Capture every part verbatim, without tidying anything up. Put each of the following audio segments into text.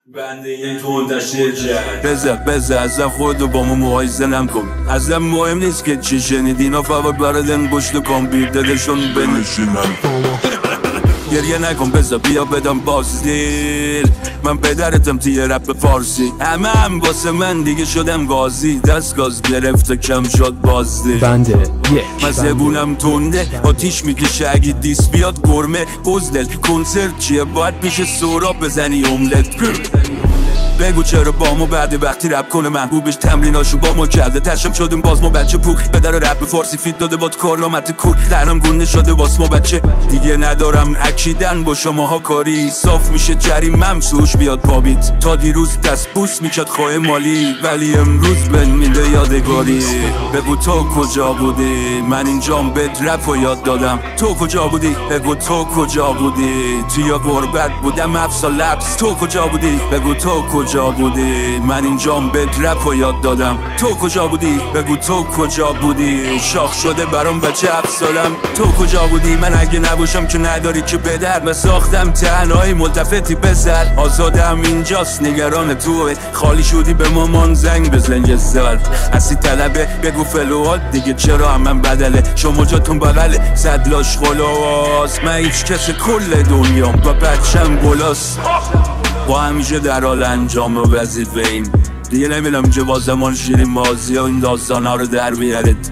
بنده یک منتشر کرد بذار بذار ازم خودو با ما مقایسه نکن. ازم مهم نیست که چی شنیدین و فقط بردن پشت کامپیوترشون بنشینن. گریه نکن بذار بیا بدم بازدید. من پدرتم توی رپ فارسی. همه هم واسه من دیگه شدم قاضی. دست گاز گرفت و کم شد بازدید. بنده من زبونم تنده آتیش میکشه اگه دیس بیاد گرمه. بزدل کنسرت چیه باید پیش سوراب بزنی املت. بگو چرا با ما بعد وقتی رپ کنه محبوبش تمریناشو با ما کرده. تشم شدیم باز ما بچه پوک پدر رپ فارسی فیت داده با کارامت کور. درم گونه شده باز ما بچه دیگه ندارم اکیدن با شماها کاری. صاف میشه جریم ممسوش بیاد پابیت. تا دیروز دست بوس میکرد خواه مالی ولی امروز بن میده یادگاری. بگو تو کجا بودی من اینجام بد رپ و یاد دادم. تو کجا بودی بگو تو کجا بودی. توی غربت بودم افسا لبس. تو کجا بودی بگو تو کجا بودی. من اینجام بد رپ و یاد دادم. تو کجا بودی بگو تو کجا بودی. شاخ شده برام بچه هفت سالم. تو کجا بودی من اگه نباشم که نداری که بدر. و ساختم تنهایی ملتفتی بزر. آزادم اینجاست نگران توه. خالی شدی به مامان زنگ بزن یه سر. هستی طلبه بگو فلوات دیگه چرا هم من بدله. شما جاتون بغله صد لاش خلاص. من هیچ کس کل دنیام و بچم گلاس. با همیشه در حال انجام و وظیفه این دیگه نمیدونم جوا زمان شیرین مازی و این داستان ها رو در بیارد.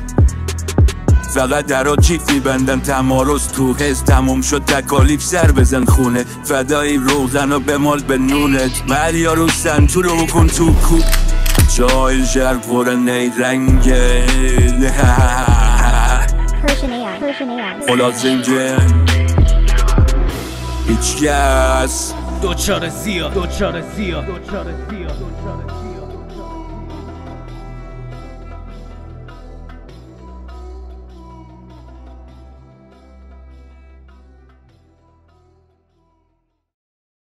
فقط در ها چیف میبندن تمارز تو حس. تموم شد تکالیف سر بزن خونه. فدایی روزن و بمال به نونت. ملی ها رو سنتو رو بکن تو کو. جایل شهر پر نیرنگه خلاص جن هیچ کس دوچار زیاد دوچار زیاد دوچار زیاد دوچار زیاد